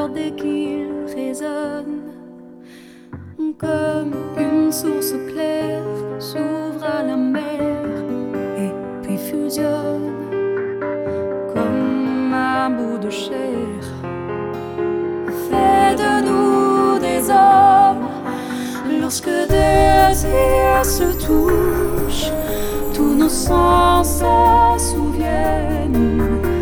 dès qu'il résonne. Comme une source claire s'ouvre à la mer et puis fusionne comme un bout de chair. Fait de nous des hommes. Lorsque deux yeux se touchent, tous nos sens se souviennent